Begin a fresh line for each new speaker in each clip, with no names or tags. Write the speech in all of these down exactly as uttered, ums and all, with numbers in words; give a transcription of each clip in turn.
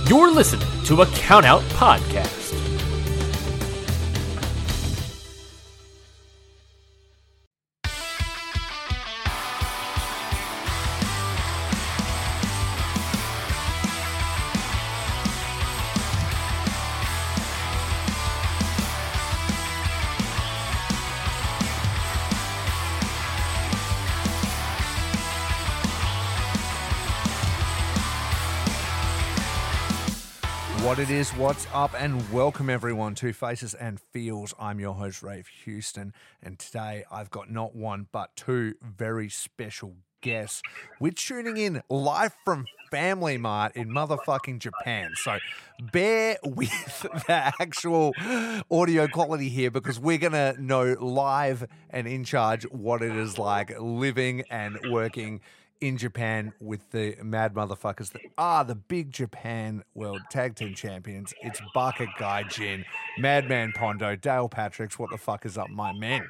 You're listening to a Countout Podcast.
What it is, what's up, and welcome everyone to Faces and Feels. I'm your host, Rafe Houston, and today I've got not one but two very special guests. We're tuning in live from Family Mart in motherfucking Japan, so bear with the actual audio quality here because we're going to know live and in charge what it is like living and working in Japan with the mad motherfuckers that are the Big Japan World Tag Team Champions. It's Baka Gaijin, Madman Pondo, Dale Patricks. What the fuck is up, my men?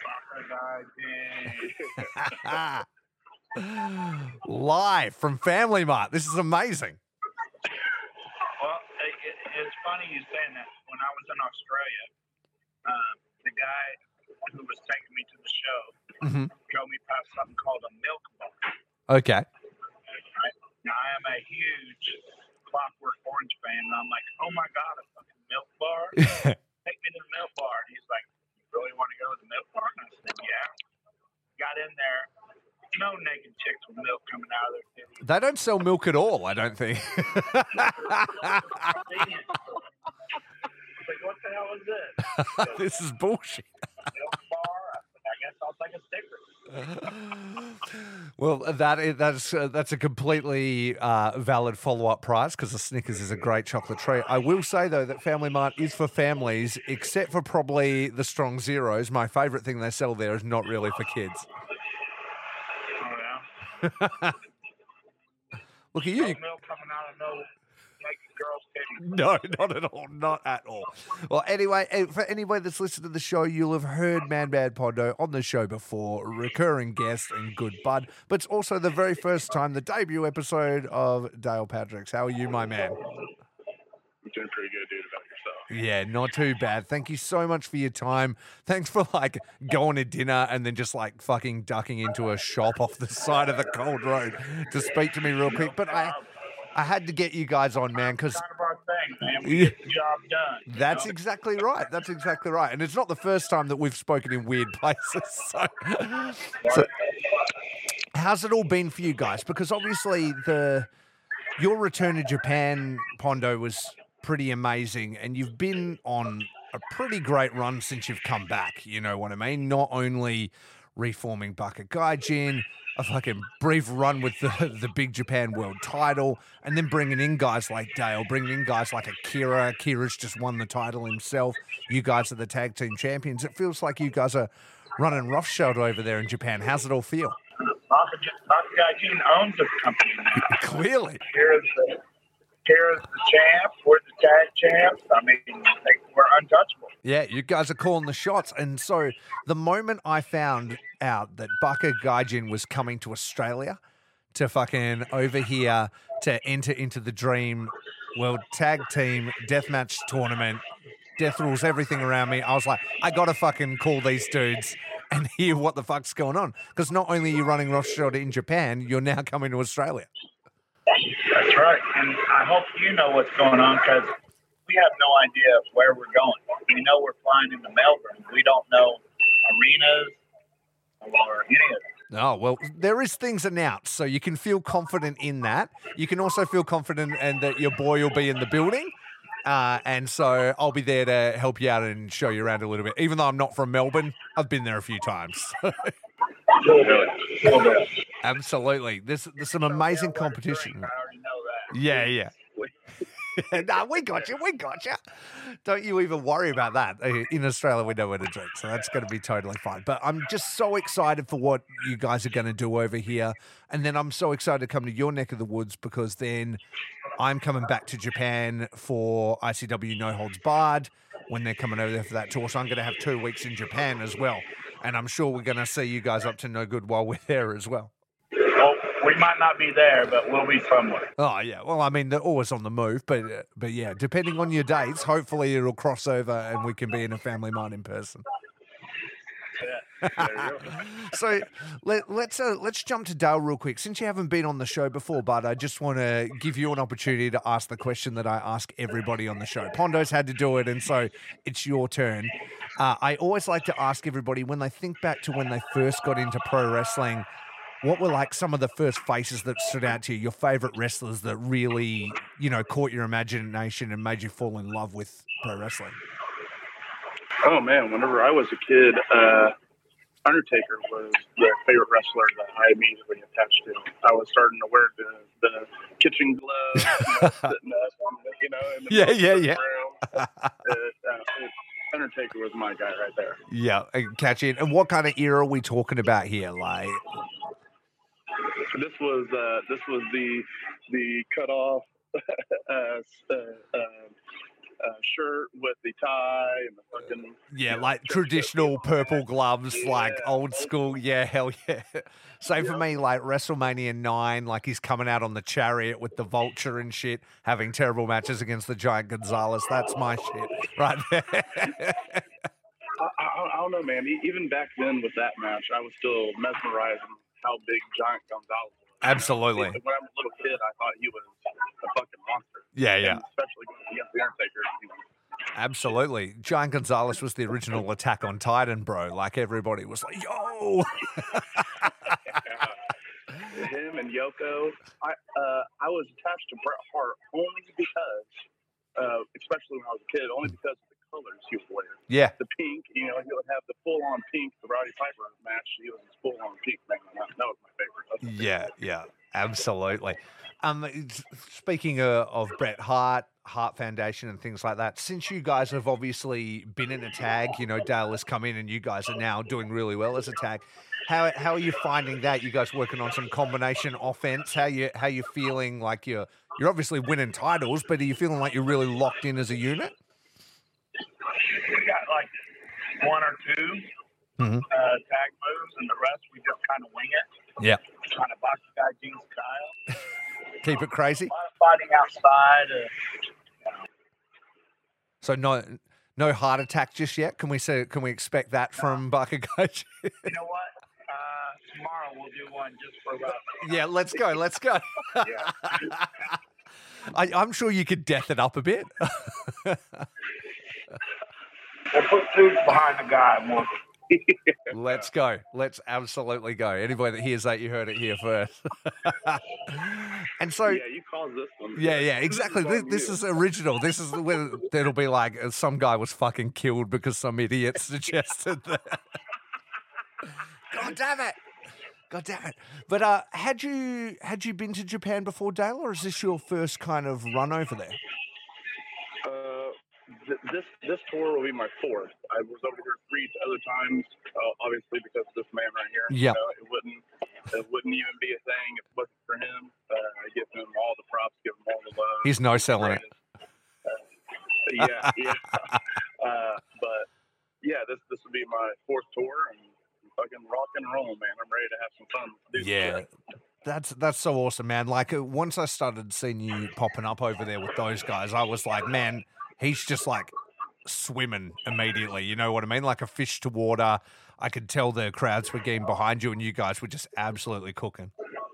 Live from Family Mart. This is amazing.
Well, it, it, it's funny you saying that. When I was in Australia, uh, the guy who was taking me to the show
Mm-hmm.
showed me past something called a milk bar.
Okay.
Right? Now, I am a huge Clockwork Orange fan, and I'm like, oh my God, a fucking milk bar? Take me to the milk bar. And he's like, you really want to go to the milk bar? And I said, yeah. Got in there. No naked chicks with milk coming out of their titties.
They don't sell milk at all, I don't think.
I was like, what the hell is this?
This is bullshit.
Milk bar? I guess I'll take a sticker.
Well, that is, that's uh, that's a completely uh, valid follow-up price because the Snickers is a great chocolate treat. I will say, though, that Family Mart is for families, except for probably the Strong Zeros. My favourite thing they sell there is not really for kids.
Oh, yeah?
Look at
No
you.
milk coming out of no naked girl's titties.
No, not at all. Not at all. Well, anyway, eh, for anybody that's listened to the show, you'll have heard Man Bad Pondo on the show before, recurring guest and good bud. But it's also the very first time, the debut episode of Dale Patricks. How are you, my man?
I'm doing pretty good, dude, about yourself.
Yeah, not too bad. Thank you so much for your time. Thanks for like going to dinner and then just like fucking ducking into a shop off the side of the cold road to speak to me real quick. But I, I had to get you guys on, man, because
Kind of our thing, man. We get the job done. you
that's
know?
exactly right. That's exactly right. And it's not the first time that we've spoken in weird places. So, so how's it all been for you guys? Because obviously the your return to Japan, Pondo, was pretty amazing, and you've been on a pretty great run since you've come back. You know what I mean? Not only reforming Baka Gaijin, a fucking brief run with the, the Big Japan World title, and then bringing in guys like Dale, bringing in guys like Akira. Akira's just won the title himself. You guys are the tag team champions. It feels like you guys are running roughshod over there in Japan. How's it all feel?
Baka Gaijin owns the company now.
Clearly.
Here's the, here's the champ. We're the tag champs. I mean, they, we're untouchable.
Yeah, you guys are calling the shots. And so the moment I found out that Baka Gaijin was coming to Australia to fucking over here to enter into the Dream World Tag Team Deathmatch Tournament, Death Rules, everything around me, I was like, I got to fucking call these dudes and hear what the fuck's going on. Because not only are you running roughshod in Japan, you're now coming to Australia.
That's right. And I hope you know what's going on because we have no idea of where we're going. We know we're flying into Melbourne. We don't know arenas or any of that.
Oh, well, there is things announced, so you can feel confident in that. You can also feel confident and that your boy will be in the building. Uh, and so I'll be there to help you out and show you around a little bit. Even though I'm not from Melbourne, I've been there a few times. Absolutely. There's, there's some amazing competition.
I already know that.
Yeah, yeah. Nah, we got you. We got you. Don't you even worry about that. In Australia, we know where to drink, so that's going to be totally fine. But I'm just so excited for what you guys are going to do over here. And then I'm so excited to come to your neck of the woods because then I'm coming back to Japan for I C W No Holds Barred when they're coming over there for that tour. So I'm going to have two weeks in Japan as well. And I'm sure we're going to see you guys up to no good while we're there as well.
Well, we might not be there, but we'll be somewhere.
Oh yeah, well, I mean they're always on the move, but uh, but yeah, depending on your dates, hopefully it'll cross over and we can be in a family mart in person.
Yeah, there you go.
So let, let's uh, let's jump to Dale real quick. Since you haven't been on the show before, Bud, I just want to give you an opportunity to ask the question that I ask everybody on the show. Pondo's had to do it, and so it's your turn. Uh, I always like to ask everybody when they think back to when they first got into pro wrestling, what were like some of the first faces that stood out to you, your favorite wrestlers that really, you know, caught your imagination and made you fall in love with pro wrestling?
Oh man, whenever I was a kid, uh, Undertaker was the favorite wrestler that I immediately attached to. I was starting to wear the, the kitchen gloves, you know, sitting up, on the, you know, in the
yeah, yeah, yeah.
room. uh, uh, Undertaker was my guy right there.
Yeah, I catch it. And what kind of era are we talking about here? Like,
this was uh, this was the the cut off uh, uh, uh, Uh, shirt with the tie and the fucking
yeah,
you know,
like traditional purple gloves,
yeah,
like old school. Yeah, hell yeah. Same for me, like WrestleMania nine, like he's coming out on the chariot with the vulture and shit, having terrible matches against the Giant Gonzalez. That's my shit right there.
I, I, I don't know, man. E- Even back then with that match, I was still mesmerized on how big Giant Gonzalez was.
Absolutely.
When I was a little kid, I thought he was a fucking monster.
Yeah, yeah.
And especially against the Undertaker. You know.
Absolutely. Giant Gonzalez was the original Attack on Titan, bro. Like everybody was like, yo.
Yeah. Him and Yoko. I uh, I was attached to Bret Hart only because, uh, especially when I was a kid, only because of the colors he would wear.
Yeah.
The pink, you know, he would have the full-on pink. The Roddy Piper match, he was full-on pink thing. That was my favorite. That's my
Yeah,
favorite.
yeah, absolutely. Um, it's- speaking of, of Bret Hart, Hart Foundation, and things like that, since you guys have obviously been in a tag, you know, Dale has come in, and you guys are now doing really well as a tag. How how are you finding that? You guys working on some combination offense? How you how you feeling? Like you're you're obviously winning titles, but are you feeling like you're really locked in as a unit?
We got like one or two
Mhm.
uh, tag moves, and the rest we just kind of wing it.
Yeah.
Kind of box guy jean style.
Keep it crazy.
A lot of fighting outside. Uh,
So no no heart attack just yet. Can we say? Can we expect that from Bakagachi?
you know what? Uh, tomorrow we'll do one just for about.
Yeah, let's go. Let's go.
Yeah.
I, I'm sure you could death it up a bit.
We'll put two behind the guy. And we'll,
Let's go. Let's absolutely go. Anybody that hears that, you heard it here first. And so,
Yeah, you caused this one.
yeah, yeah, exactly. This,
on
this
you.
is original. This is where it'll be like uh, some guy was fucking killed because some idiot suggested that. God damn it. God damn it. But uh, had you had you been to Japan before, Dale, or is this your first kind of run over there?
Uh, th- this this tour will be my fourth. I was over here three other times, uh, obviously because of this man right here.
Yeah.
You know, it wouldn't it wouldn't even be a thing if it wasn't for him. Uh, I give him all the props, give him all the love.
He's no selling it.
Uh, yeah, yeah. uh, but yeah, this this will be my fourth tour, and fucking rock and roll, man. I'm ready to have some fun. Do some
Yeah.
shit.
That's that's so awesome, man. Like uh, once I started seeing you popping up over there with those guys, I was like, man, he's just like swimming immediately. You know what I mean? Like a fish to water. I could tell the crowds were getting behind you, and you guys were just absolutely cooking.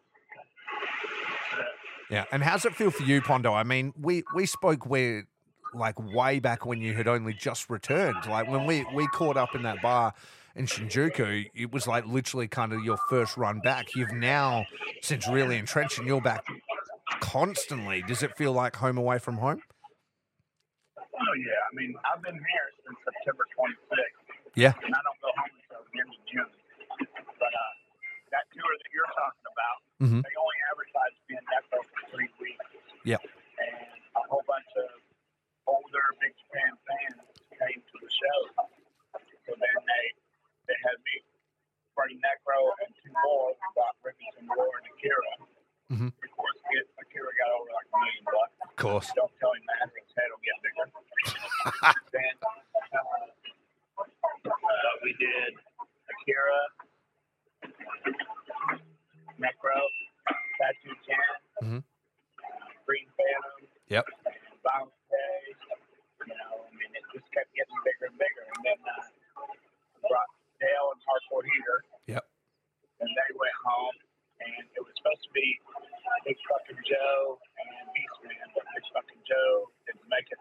Yeah. And how's it feel for you, Pondo? I mean, we we spoke where like way back when you had only just returned. Like when we we caught up in that bar in Shinjuku, it was like literally kind of your first run back. You've now since really entrenched and you're back constantly. Does it feel like home away from home?
oh yeah, I mean I've been here since September twenty-sixth,
Yeah.
and I don't go home until the end of June. But uh, that tour that you're talking about,
Mhm.
they only advertised me in Necro for three weeks.
Yep.
And a whole bunch of older Big Japan fans came to the show. So then they they had me Freddie Necro and two more. We got Ricky Moore and Akira.
Mhm.
Of course, get, Akira got over like a million bucks.
Of course.
Don't tell him that. His head will get bigger. Then uh, uh, we did Akira, Necro,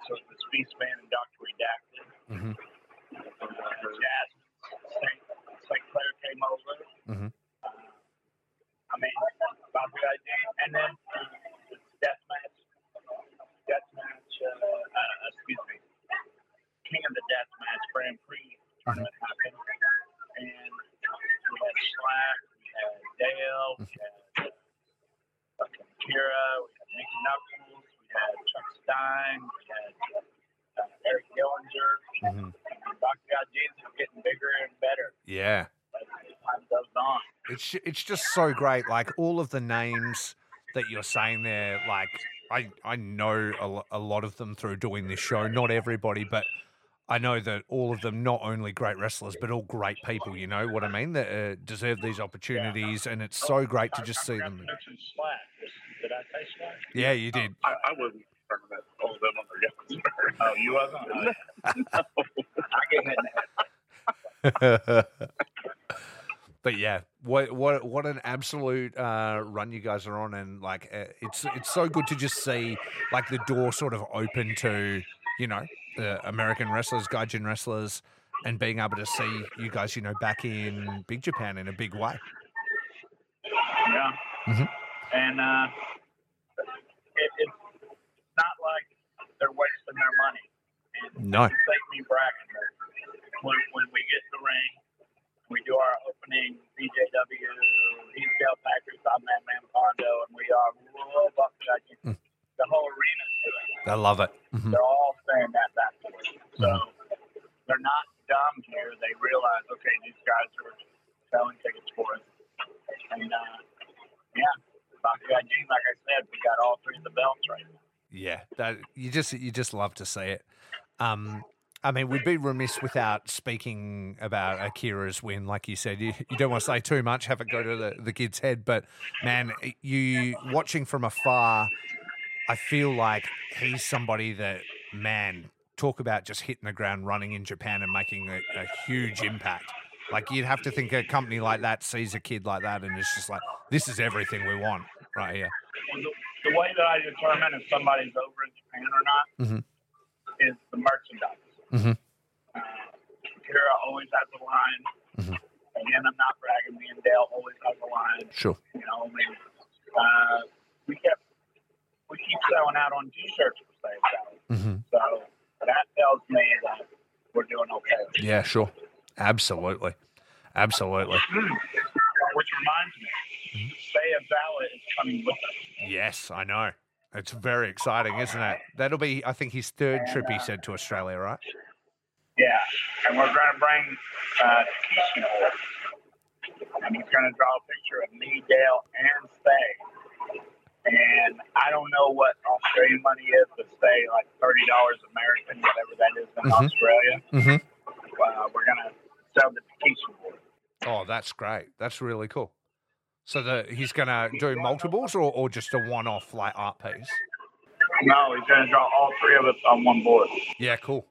so it was Beastman and Doctor Redacted.
Mm-hmm.
Uh, Jazz, Saint, Saint Clair came over.
Mm-hmm.
Uh, I mean, Bobby I D, and then the death match, death match, uh, uh, excuse me, King of the Death Match Grand Prix tournament mm-hmm. happened, and we had Slack, we had Dale, we had uh, fucking Kira, we had Mickey Knuckles, we had Chuck Stein, we had uh, Eric Dillinger. Mm-hmm. Doctor God Jesus is getting bigger and better.
Yeah.
As time goes on.
It's it's just so great. Like all of the names that you're saying there, like I I know a, lo- a lot of them through doing this show. Not everybody, but I know that all of them not only great wrestlers, but all great people. You know what I mean? That uh, deserve these opportunities, and it's so great to just see them.
Did I say Slack?
Yeah, you did.
I, I wasn't talking about all of them on their guns.
Oh, you wasn't? No. I get hit in the head.
But yeah, what what what an absolute uh, run you guys are on, and like uh, it's it's so good to just see like the door sort of open to, you know, the American wrestlers, Gaijin wrestlers, and being able to see you guys, you know, back in Big Japan in a big way.
Yeah,
mm-hmm.
and uh, it, it's not like they're wasting their money. And
no,
it's like me bragging. When when we get in the ring. We do our opening B J W, he's Dale Packers, I'm Madman Pondo, and we are real Buckshot. Mm. The whole arena's doing it.
I love it. Mm-hmm.
They're all saying that back to us. So
mm-hmm.
they're not dumb here. They realize, okay, these guys are selling tickets for us. And, uh, yeah, Buckshot G, like I said, we got all three of the belts right now.
Yeah, that, you just you just love to see it. Um, I mean, we'd be remiss without speaking about Akira's win. Like you said, you, you don't want to say too much, have it go to the, the kid's head. But, man, you watching from afar, I feel like he's somebody that, man, talk about just hitting the ground running in Japan and making a, a huge impact. Like, you'd have to think a company like that sees a kid like that and it's just like, this is everything we want right here.
The, the way that I determine if somebody's over in Japan or not
mm-hmm.
is the merchandise.
Mm-hmm.
Uh, Kira always has a line.
Mm-hmm.
Again, I'm not bragging. Me and Dale always has a line.
Sure.
You know, I mean, uh, we kept we keep selling out on T-shirts for sale.
Mm-hmm.
So that tells me that we're doing okay.
Yeah, sure. Absolutely. Absolutely.
Mm. Which reminds me, mm-hmm. Seiya Zawa is coming with us.
Yes, I know. It's very exciting, isn't it? That'll be, I think, his third
and,
trip, he
uh,
said, to Australia, right?
Yeah, and we're going to bring uh, Takeshi over. And he's going to draw a picture of me, Dale, and Stay. And I don't know what Australian money is, but say like thirty dollars American, whatever that is in
mm-hmm.
Australia.
Mm-hmm.
Uh, we're going to sell the Takeshi board.
Oh, that's great. That's really cool. So the he's going to do multiples or, or just a one-off like art piece?
No, he's going to draw all three of us on one board.
Yeah, cool.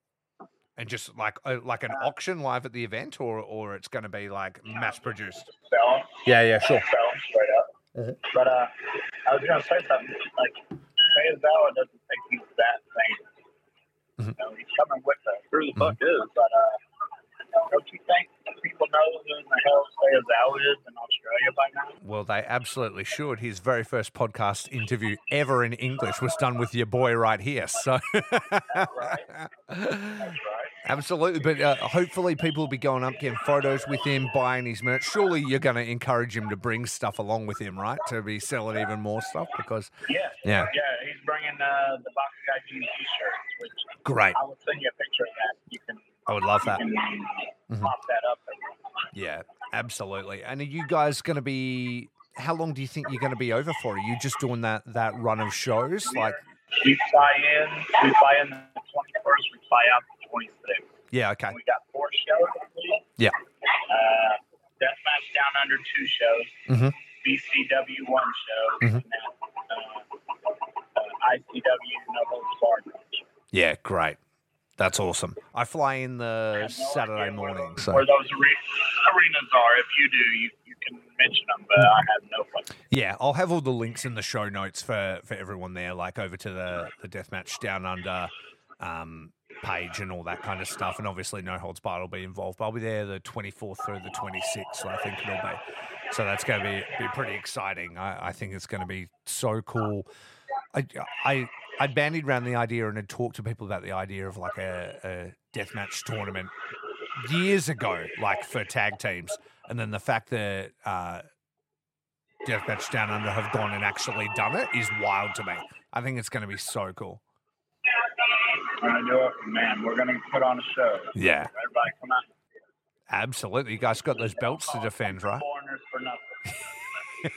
And just like uh, like an auction live at the event, or or it's going to be like mass-produced?
Sell them.
Yeah, yeah, sure.
Sell them straight up.
Mm-hmm.
But uh, I was going to say something. Like, Seiyazawa doesn't think he's that famous. Mm-hmm. You know, he's coming with us.
Who the fuck
mm-hmm.
is?
But uh, don't you think people know who in the hell Seiyazawa is in Australia by now?
Well, they absolutely should. His very first podcast interview ever in English was done with your boy right here. So,
That's right. That's right.
Absolutely. But uh, hopefully people will be going up, getting photos with him, buying his merch. Surely you're going to encourage him to bring stuff along with him, right? To be selling even more stuff because,
yeah,
yeah,
yeah, he's bringing uh, the Box Guy G T-shirts, which
great.
I will send you a picture of that. You can.
I would love that.
You can
mm-hmm.
pop that up.
Yeah, absolutely. And are you guys going to be? How long do you think you're going to be over for? Are you just doing that that run of shows? Like
we fly in, we fly in the twenty-first, we fly out the twenty-sixth.
Yeah, okay.
We got four shows. I believe.
Yeah.
Uh, Deathmatch Down Under two shows.
Mm-hmm.
B C W one show.
Mm-hmm.
And now, uh, uh, I C W No Holds Barred.
Yeah, great. That's awesome. I fly in the
no
Saturday morning.
Where,
so.
where those are- arenas are, if you do, you, you can mention them, but I have no fucking.
Yeah, I'll have all the links in the show notes for, for everyone there, like over to the, the Deathmatch Down Under um, page and all that kind of stuff. And obviously No Holds Barred will be involved. But I'll be there the twenty-fourth through the twenty-sixth, I think it'll be. So that's going to be, be pretty exciting. I, I think it's going to be so cool. I, I, I bandied around the idea and had talked to people about the idea of like a, a deathmatch tournament years ago, like for tag teams. And then the fact that uh, Deathmatch Down Under have gone and actually done it is wild to me. I think it's going to be so cool.
We're going to do it, man. We're going to put on a show.
Yeah.
Everybody come out.
Absolutely. You guys got those belts to defend, right?
Foreigners for nothing.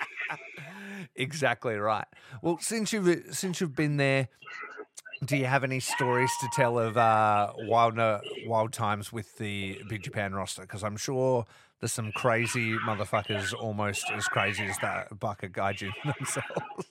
Exactly right. Well, since you've since you've been there, do you have any stories to tell of uh, wild uh, wild times with the Big Japan roster? Because I'm sure there's some crazy motherfuckers, almost as crazy as that Baka Gaijin themselves.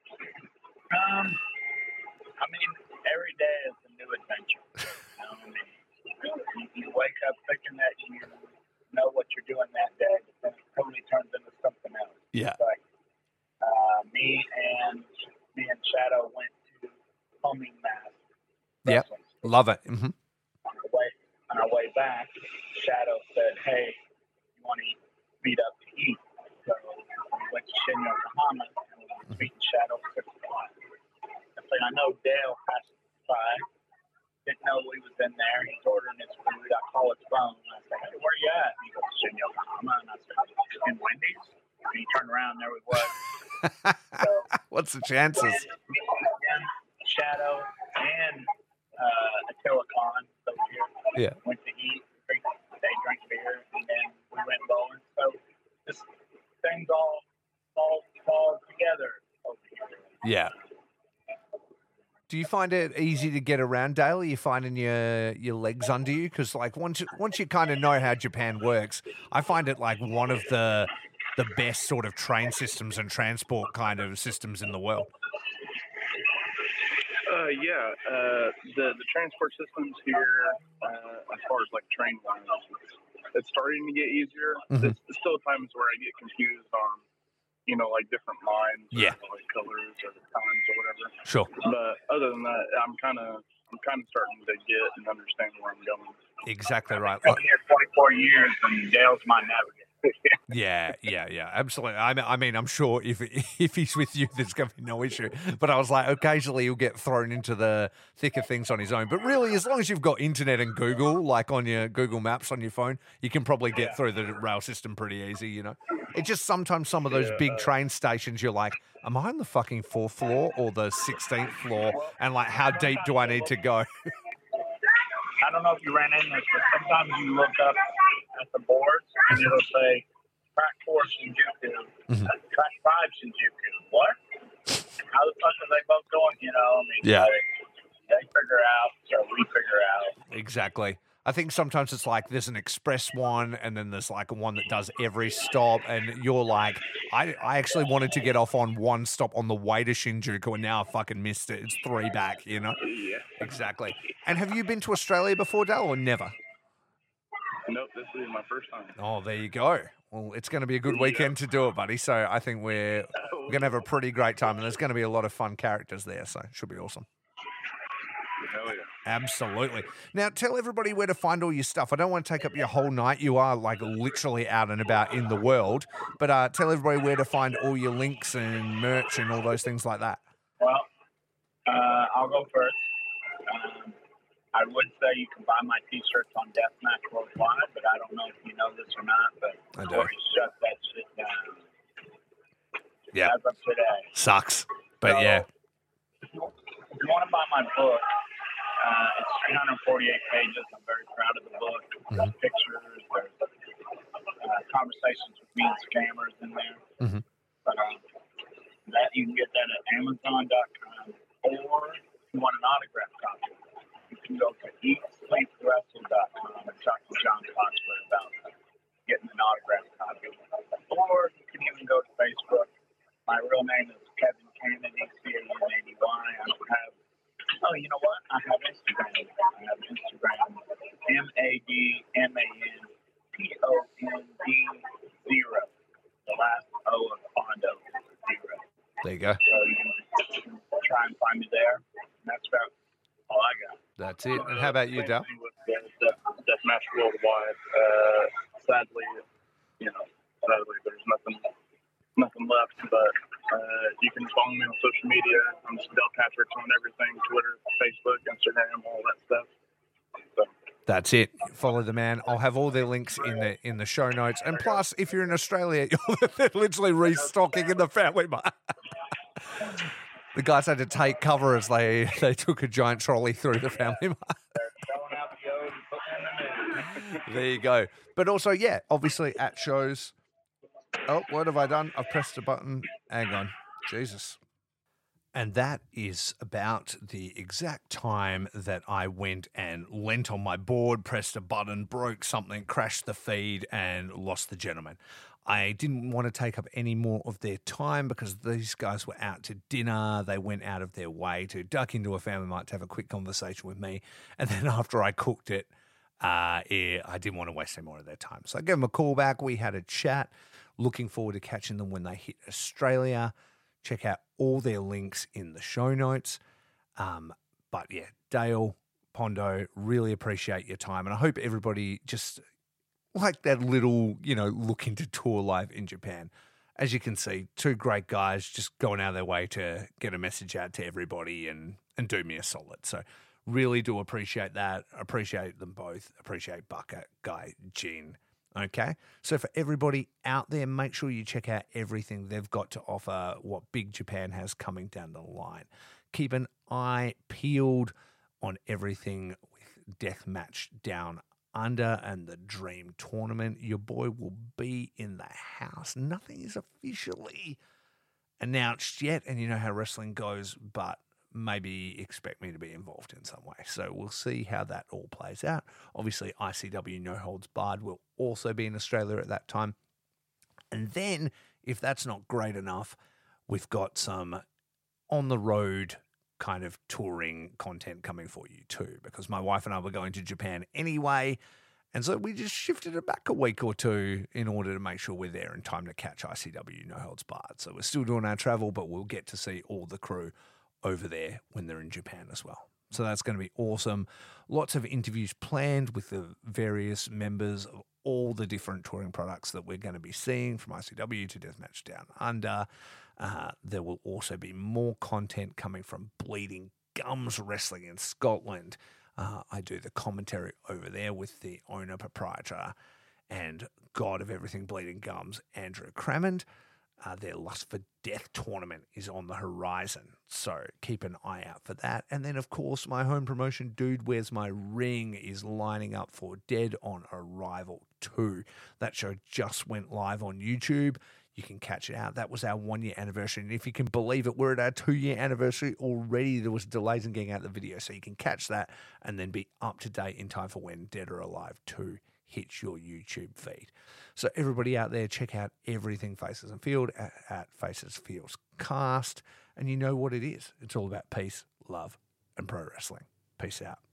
Um, I mean, every day is a new adventure. You know, I mean, you, you wake up thinking that you know what you're doing that day, but then it totally turns into something else.
Yeah.
It's like uh, me and me and Shadow went to Homing Mask.
Yep. Love it. Mm-hmm.
On our way, on our way back, Shadow said, "Hey, you want to meet up to eat?" So we went to Shin Yokohama and we were meeting Shadow at six o'clock. I said, "I know Dale has to try." Didn't know he was in there. He's ordering his food. I call his phone. I said, "Hey, where you at?" He goes, "Shin Yokohama." And I said, "In Wendy's?" And he turned around. There we was. So,
what's the chances?
Me and Shadow and uh, Attila Khan over here.
Yeah.
Went to eat. Drink, they drank beer, and then we went bowling. So just things all all fall together over here.
Yeah. Do you find it easy to get around, Dale? Are you finding your your legs under you? Because like once once you kind of know how Japan works, I find it like one of the the best sort of train systems and transport kind of systems in the world.
Uh, yeah, uh, the the transport systems here, uh, as far as like train lines, it's starting to get easier.
Mm-hmm.
There's still times where I get confused on, you know, like different lines,
yeah,
or like colors or times or whatever.
Sure.
But other than that, I'm kind of I'm kind of starting to get and understand where I'm going.
Exactly right.
I've been here twenty-four years, and Dale's my navigator.
Yeah, yeah, yeah, absolutely. I mean, I mean, I'm sure if if he's with you, there's going to be no issue. But I was like, occasionally he'll get thrown into the thick of things on his own. But really, as long as you've got internet and Google, like on your Google Maps on your phone, you can probably get through the rail system pretty easy, you know? It's just sometimes some of those
Yeah,
big
uh,
train stations, you're like, am I on the fucking fourth floor or the sixteenth floor? And like, how deep do I need to go?
I don't know if you ran into this, but sometimes you look up at the boards and it'll say track four Shinjuku,
Mhm.
uh, track five Shinjuku. What? How the fuck are they both going? You know, I mean,
Yeah.
they, they figure out, so we figure out.
Exactly. I think sometimes it's like there's an express one and then there's like one that does every stop and you're like, I, I actually wanted to get off on one stop on the way to Shinjuku and now I fucking missed it. It's three back, you know?
Yeah.
Exactly. And have you been to Australia before, Dale, or never?
Nope, this is my first time.
Oh, there you go. Well, it's going to be a good weekend to do it, buddy. So I think we're, we're going to have a pretty great time and there's going to be a lot of fun characters there. So it should be awesome.
Hell yeah.
Absolutely. Now, tell everybody where to find all your stuff. I don't want to take up your whole night. You are like literally out and about in the world, but uh, tell everybody where to find all your links and merch and all those things like that.
Well, uh, I'll go first. Um, I would say you can buy my T-shirts on Deathmatch Worldwide, but I don't know if you know this or not, but
I do.
Corey shut that shit down.
Yeah.
As of today.
Sucks. But
So,
yeah.
If you, if you want to buy my book, uh, it's three hundred forty-eight pages. I'm very proud of the book. There's
Mhm.
pictures, there's uh, conversations with me and scammers in there.
Mhm.
But um, that you can get that at Amazon dot com, or if you want an autograph copy, you can go to eat sleep wrestle dot com and talk to John Foxworth about getting an autograph copy. Or you can even go to Facebook. My real name is Kevin Kennedy, C A N A D Y. I don't have, oh, you know what? I have Instagram. I have Instagram, M A D M A N P O N D zero.
There you go.
So you can, you can try and find me there. And that's about all I got.
That's it. And how about you, Dale?
Same thing with the Death, Deathmatch Worldwide. Uh, sadly, you know, sadly, there's nothing, nothing left. But uh, you can follow me on social media. I'm just Dale Patrick on everything: Twitter, Facebook, Instagram, all that stuff. So.
That's it. Follow the man. I'll have all their links in the in the show notes. And plus, if you're in Australia, they're literally restocking in the Family Mart. The guys had to take cover as they, they took a giant trolley through the Family Mart. There you go. But also, yeah, obviously at shows. Oh, what have I done? I've pressed a button. Hang on. Jesus. And that is about the exact time that I went and leant on my board, pressed a button, broke something, crashed the feed, and lost the gentleman. I didn't want to take up any more of their time because these guys were out to dinner. They went out of their way to duck into a Family Mart to have a quick conversation with me. And then after I cooked it, uh, yeah, I didn't want to waste any more of their time. So I gave them a call back. We had a chat. Looking forward to catching them when they hit Australia. Check out all their links in the show notes. Um, but yeah, Dale, Pondo, really appreciate your time. And I hope everybody just like that little, you know, look into tour life in Japan. As you can see, two great guys just going out of their way to get a message out to everybody and, and do me a solid. So really do appreciate that. Appreciate them both. Appreciate Bucket, Guy, Gene. Okay, so for everybody out there, make sure you check out everything they've got to offer, what Big Japan has coming down the line. Keep an eye peeled on everything with Deathmatch Down Under and the Dream Tournament. Your boy will be in the house. Nothing is officially announced yet, and you know how wrestling goes, but maybe expect me to be involved in some way. So we'll see how that all plays out. Obviously, I C W No Holds Barred will also be in Australia at that time. And then, if that's not great enough, we've got some on-the-road kind of touring content coming for you too, because my wife and I were going to Japan anyway, and so we just shifted it back a week or two in order to make sure we're there in time to catch I C W No Holds Barred. So we're still doing our travel, but we'll get to see all the crew over there when they're in Japan as well. So that's going to be awesome. Lots of interviews planned with the various members of all the different touring products that we're going to be seeing, from I C W to Deathmatch Down Under. Uh, there will also be more content coming from Bleeding Gums Wrestling in Scotland. Uh, I do the commentary over there with the owner, proprietor, and god of everything Bleeding Gums, Andrew Crammond. Uh, their Lust for Death tournament is on the horizon, so keep an eye out for that. And then, of course, my home promotion, Dude Where's My Ring, is lining up for Dead on Arrival two. That show just went live on YouTube. You can catch it out. That was our one-year anniversary, and if you can believe it, we're at our two-year anniversary already. There was delays in getting out the video, so you can catch that and then be up to date in time for when Dead or Alive two hits your YouTube feed. So everybody out there, check out everything Faces and Field at, at Faces Fields Cast. And you know what it is. It's all about peace, love, and pro wrestling. Peace out.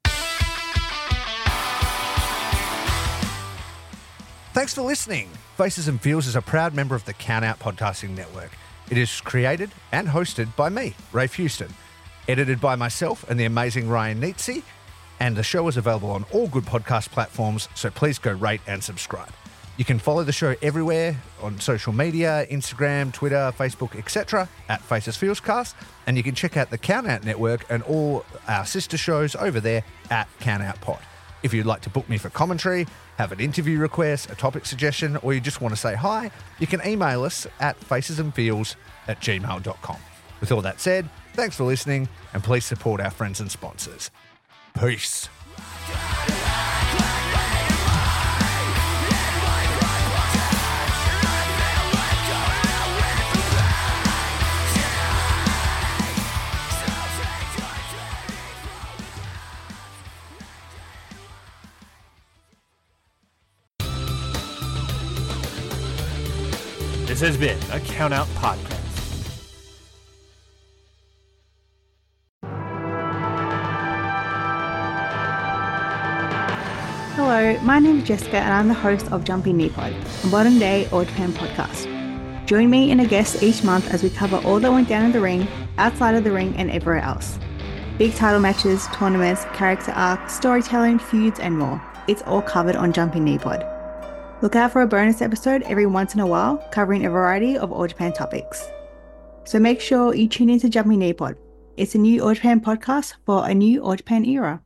Thanks for listening. Faces and Fields is a proud member of the Count Out Podcasting Network. It is created and hosted by me, Rafe Houston. Edited by myself and the amazing Ryan Nietzsche. And the show is available on all good podcast platforms, so please go rate and subscribe. You can follow the show everywhere on social media, Instagram, Twitter, Facebook, et cetera at Faces Fields Cast. And you can check out the Count Out Network and all our sister shows over there at Count Out Pod. If you'd like to book me for commentary, have an interview request, a topic suggestion, or you just want to say hi, you can email us at facesandfields at gmail dot com. With all that said, thanks for listening, and please support our friends and sponsors. Peace.
This has been a Count Out Podcast.
Hello, my name is Jessica and I'm the host of Jumping Nippon, a modern day All Japan podcast. Join me and a guest each month as we cover all that went down in the ring, outside of the ring, and everywhere else. Big title matches, tournaments, character arcs, storytelling, feuds, and more. It's all covered on Jumping Knee Pod. Look out for a bonus episode every once in a while, covering a variety of All Japan topics. So make sure you tune into Jumping Knee Pod. It's a new All Japan podcast for a new All Japan era.